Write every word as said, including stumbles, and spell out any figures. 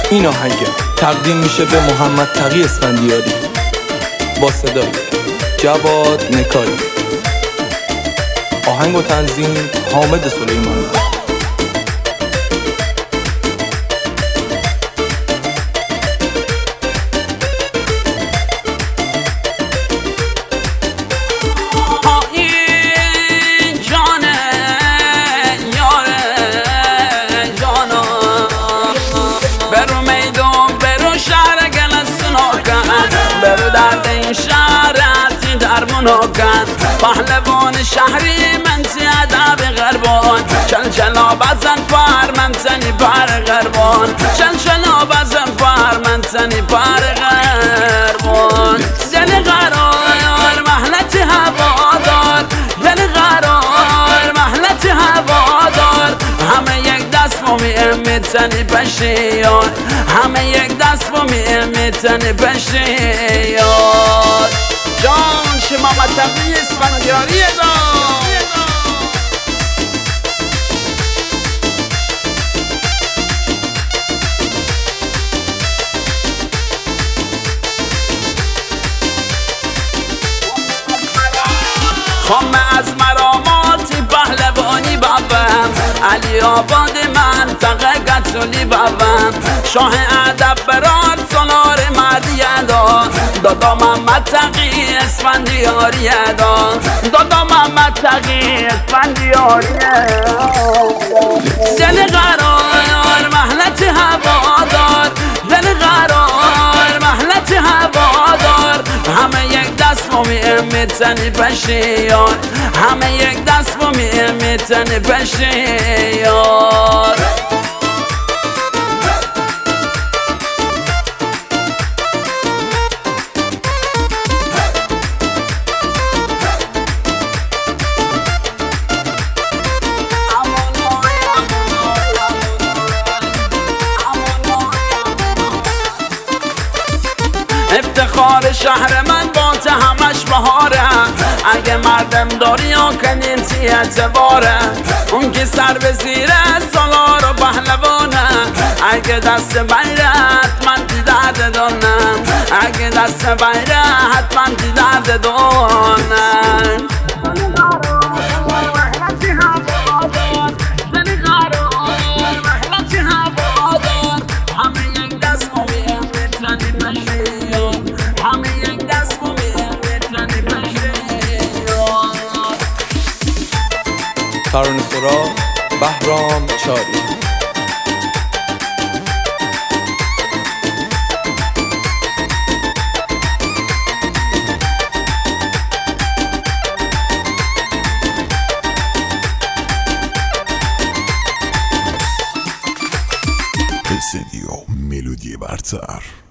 این آهنگ تقدیم میشه به محمد تقی اسفندیاری با صدای جواد نکایی. آهنگ و تنظیم حامد سلیمانی. پهلوان شهری من زیاده به غربان، چل چلا بزن پر من تنی پر غربان، چل چلا بزن پر من تنی پر غربان. زل قرار محلت هوادار، زل قرار محلت هوادار، همه یک دست با میتنی پشیار، همه یک دست با میتنی پشیار. جان شما مطبعی اسفندیاری دار خامه از مراماتی پهلوانی بابم، علی آباد منطقه گتولی بابم، شاه ادب برات سالار مردی داد، دادا محمد تقی اسفندیاری داد، دادا محمد تقی اسفندیاری. زل قرار محلت هوادار، زل قرار محلت هوادار، همه یک دست با میتنی پشیار، همه یک دست با میتنی پشیار. افتخار شهر من با ته همش بهاره، اگه مردم داری یا کنین تی اعتباره، اون که سر به زیر سالار و پهلوانه، اگه دست بیره حتما دی درد دانم، اگه دست بیره حتما دی درد دانم. ترانه‌سرا بهرام چاری. استدیو ملودی برتر.